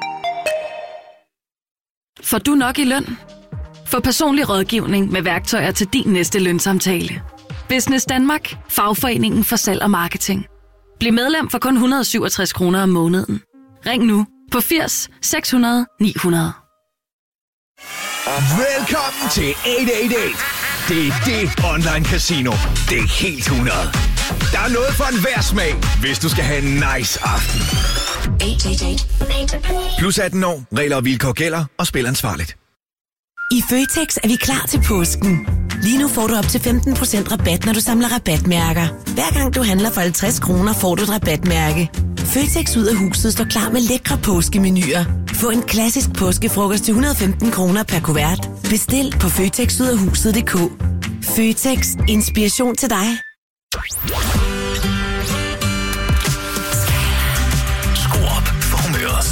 Får du nok i løn? Få personlig rådgivning med værktøjer til din næste lønsamtale. Business Danmark. Fagforeningen for salg og marketing. Bliv medlem for kun 167 kroner om måneden. Ring nu på 80 600 900. Velkommen til 888. Det er det online casino. Det er helt 100. Der er noget for enhver smag, hvis du skal have en nice aften. 888. Plus 18 år. Regler og vilkår gælder, og spil ansvarligt. I Føtex er vi klar til påsken. Lige nu får du op til 15% rabat, når du samler rabatmærker. Hver gang du handler for 50 kroner, får du et rabatmærke. Føtex ud af huset står klar med lækre påskemenuer. Få en klassisk påskefrokost til 115 kroner per kuvert. Bestil på føtexudafhuset.dk. Føtex. Inspiration til dig. Skru op for humøret.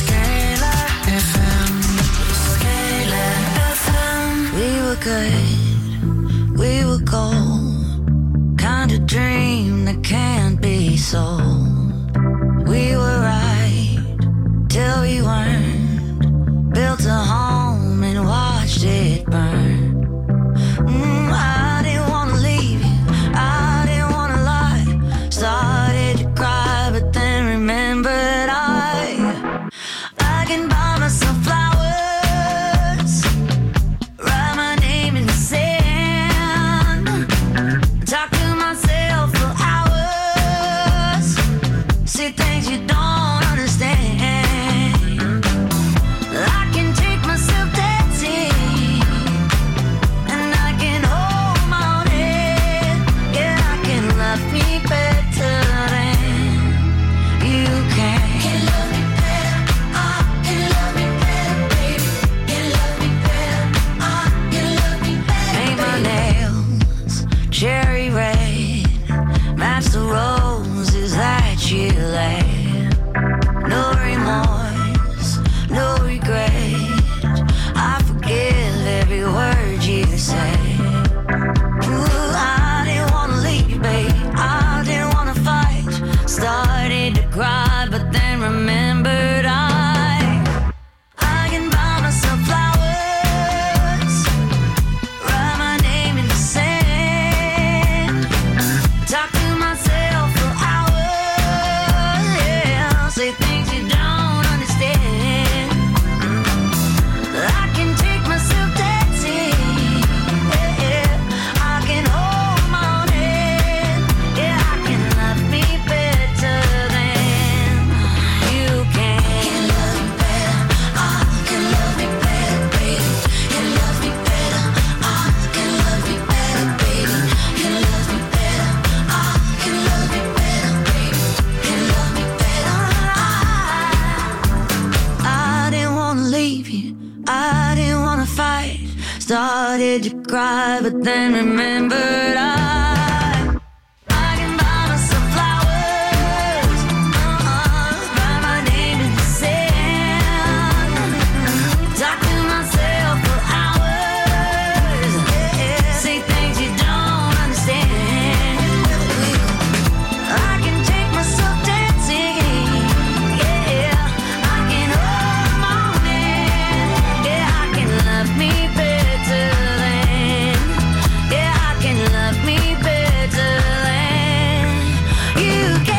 We were good, we were gold. Kind of dream that can't be sold. We were right till we weren't. Built a home and watched it burn. I didn't wanna leave you, I didn't wanna lie. Started to cry but then remembered I can buy myself flowers. made you cry, but then remembered I can buy myself flowers, write my name in the sand, talk to myself for hours, say things you don't understand. I can take myself dancing, yeah, I can hold the morning, yeah, I can love me better than, yeah, I can love me better than you can.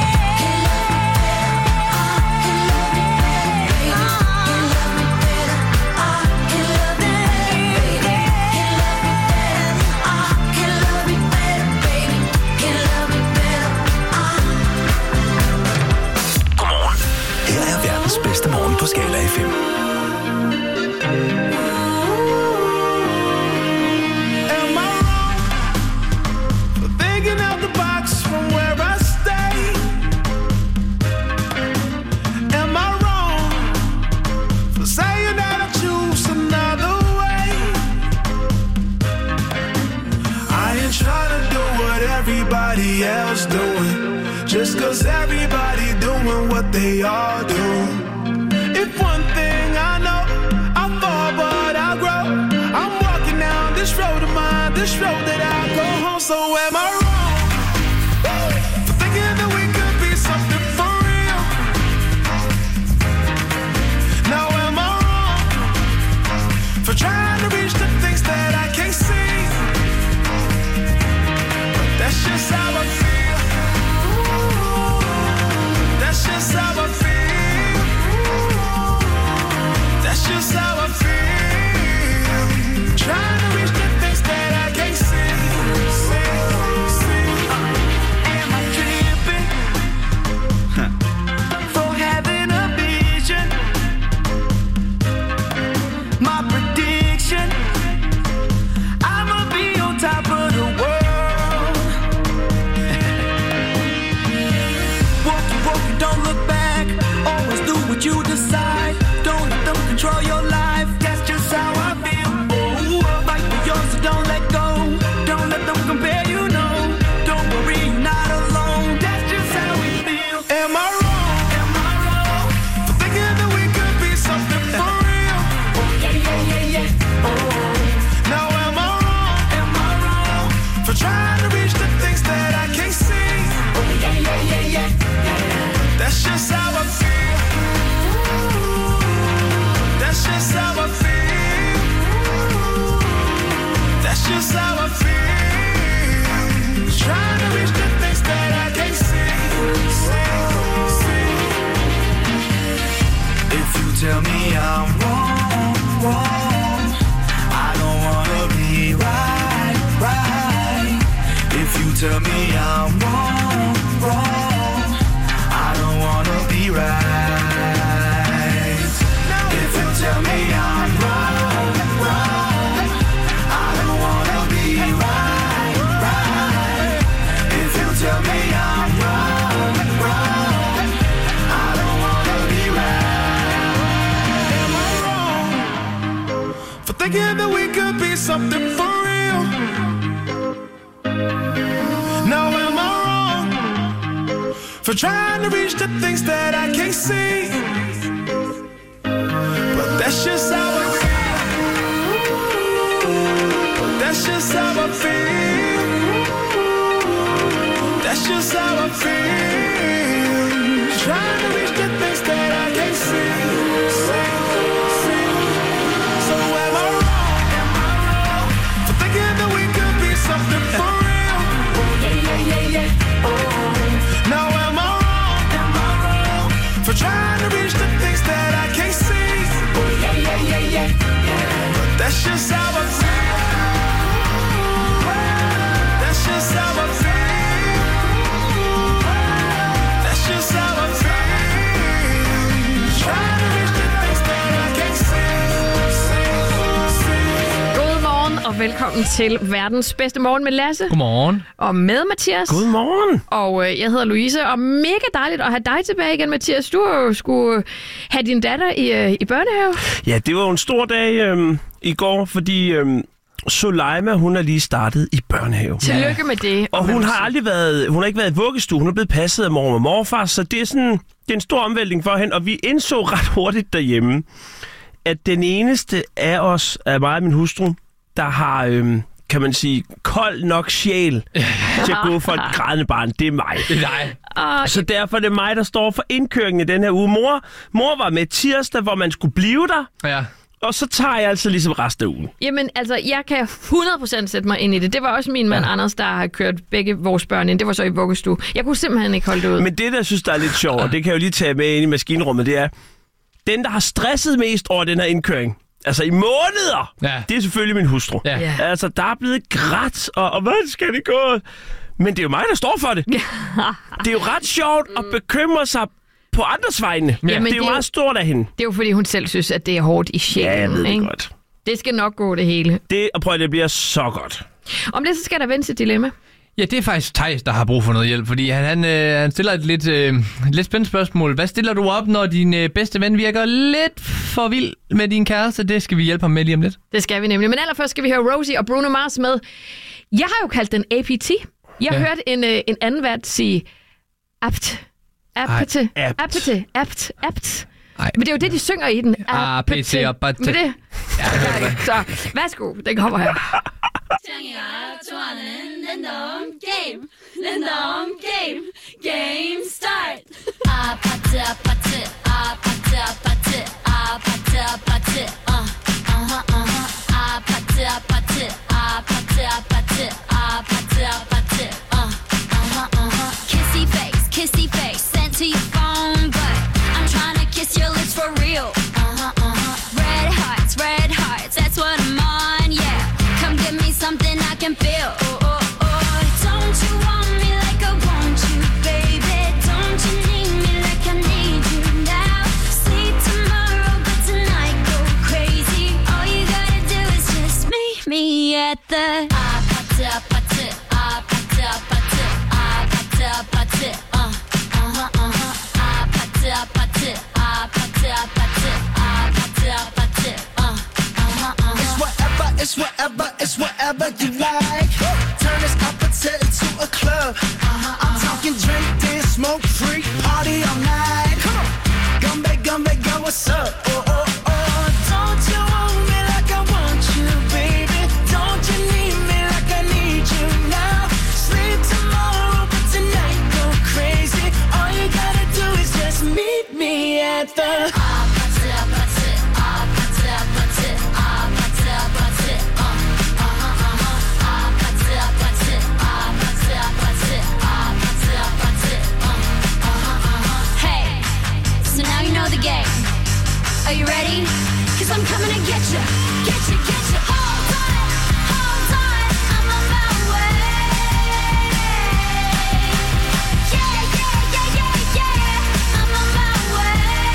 Godmorgen. Her er verdens bedste morgen på Skala FM. Am I wrong for thinking out the box from where I stay? Am I wrong for saying that I choose another way? I ain't trying to do what everybody else doing, just 'cause everybody doing what they all do. If one thing I know, I fall but I grow. I'm walking down this road of mine, this road that I go home. So am I wrong for thinking that we could be something for real? Now am I wrong for trying to reach the things that I can't see? But that's just how I feel. That's just how I feel. That's just how I feel. Trying to reach the things that I can't see. Am I tripping for having a vision? My prediction, I'ma be on top of the world. Walk, don't look back. Always do what you decide. Don't let them control your life. That's just how I feel. Oh, fight for yours, so don't let go. Don't let them compare, you know. Don't worry, you're not alone. That's just how we feel. Am I wrong? Am I wrong for thinking that we could be something for real? Yeah. Oh, now am I wrong? Am I wrong for trying to reach the things that I can't see? Yeah. That's just how I feel. That's just how I feel. That's just how I feel. Trying to reach the things that I can't see. If you tell me I'm wrong, I don't wanna be right. If you tell me I'm wrong, I don't wanna be right. If you tell me I'm wrong, I don't wanna be right. If you tell me I'm wrong, I don't wanna be right. Am I wrong for thinking that we could be something for real? Now am I wrong for trying to reach the things that I can't see? But that's just how I feel. But that's just how I feel. That's just how I feel. Trying to reach the things that I can't see. So am I wrong for thinking that we could be something for real? Yeah. Oh, now am I wrong for trying to reach the things that I can't see? Yeah. But that's just how I feel. That's just how I feel. That's just how I feel. Trying to reach the things that I can't see. Godmorgen og velkommen til verdens bedste morgen med Lasse. Godmorgen. Og med Mathias. Godmorgen. Og jeg hedder Louise, og mega dejligt at have dig tilbage igen, Mathias. Du skulle have din datter i børnehave. Ja, det var en stor dag i går, fordi Suleima, hun er lige startet i børnehave. Tillykke med det. Og hun har ikke været i vuggestue. Hun er blevet passet af mor og morfar, så det er en stor omvæltning for hende. Og vi indså ret hurtigt derhjemme, at den eneste af os, af mig og min hustru, der har, kan man sige, kold nok sjæl til at gå for et grædende barn, det er mig. Det er dig. Så derfor er det mig, der står for indkøringen i den her uge. Mor var med tirsdag, hvor man skulle blive der. Ja. Og så tager jeg altså ligesom resten af ugen. Jamen, altså, jeg kan 100% sætte mig ind i det. Det var også min mand Anders, der har kørt begge vores børn ind. Det var så i vuggestue. Jeg kunne simpelthen ikke holde det ud. Men det, der synes, der er lidt sjovt, og det kan jeg jo lige tage med ind i maskinrummet, det er, den, der har stresset mest over den her indkøring, altså i måneder, det er selvfølgelig min hustru. Ja. Altså, der er blevet grædt, og hvad skal det gå? Men det er jo mig, der står for det. Det er jo ret sjovt at bekymre sig på andres vegne. Ja. Det er jo meget stort af hende. Det er jo, fordi hun selv synes, at det er hårdt i sjælen. Ja, jeg ved det godt. Det skal nok gå, det hele. Det bliver så godt. Om det, så skal der vende til dilemma. Ja, det er faktisk Theis, der har brug for noget hjælp, fordi han stiller et lidt spændende spørgsmål. Hvad stiller du op, når din bedste ven virker lidt for vild med din kæreste? Det skal vi hjælpe ham med lige om lidt. Det skal vi nemlig. Men allerførst skal vi høre Rosie og Bruno Mars med. Jeg har jo kaldt den APT. Jeg har hørt en anden vært sige apt. Apt. Men det er jo det, de synger i den. APT og batte. Men det? Ja, så værsgo, den kommer her. Game start. Kissy face, sent to your phone, but I'm trying to kiss your lips for real. Red hearts, that's what I'm on, yeah. Come give me something I can feel. Don't you want me like I want you, baby? Don't you need me like I need you now? Sleep tomorrow, but tonight go crazy. All you gotta do is just meet me at the It's whatever you like. Turn this appetite into a club. I'm talking drink, dance, smoke, freak, party all night. Come on, come back, girl, what's up? Don't you want me like I want you, baby? Don't you need me like I need you now? Sleep tomorrow, but tonight go crazy. All you gotta do is just meet me at the Are you ready? 'Cause I'm coming to get you. Hold on, I'm on my way. Yeah, I'm on my way.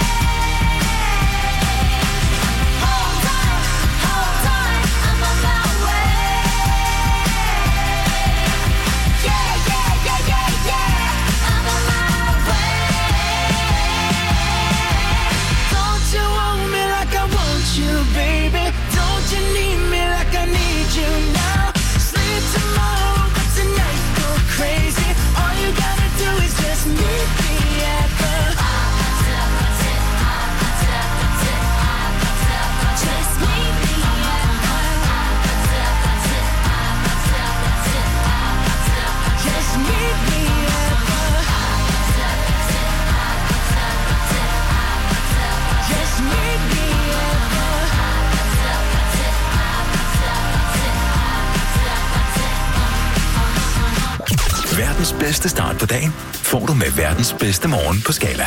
Hold on, I'm on my way. Yeah, I'm on my way. Don't you want me like I want you, baby? Don't you need me like I need you now? Sleep tomorrow, but tonight go crazy. All you gotta do is just meet me at the just meet me at the just meet me at the just meet me at the Verdens bedste start på dagen får du med verdens bedste morgen på Skala.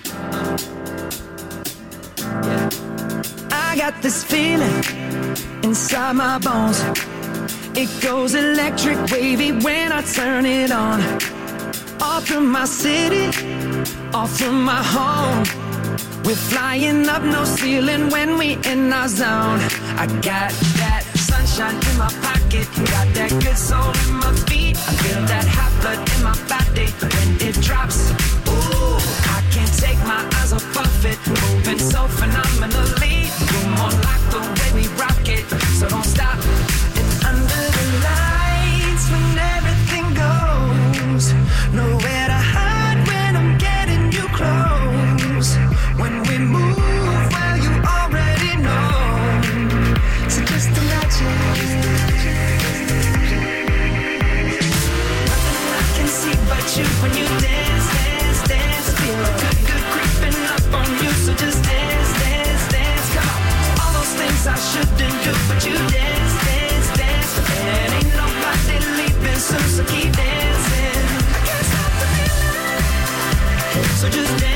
I got this feeling inside my bones. It goes electric wavy when I turn it on. Off from my city, off from my home. We're flying up, no ceiling when we in our zone. I got that sunshine in my pocket, got that good soul in my feet. I feel that hot blood in my body when it drops. Ooh, I can't take my eyes off of it, moving so phenomenally. You're more like the way we rock it, so don't stop and So just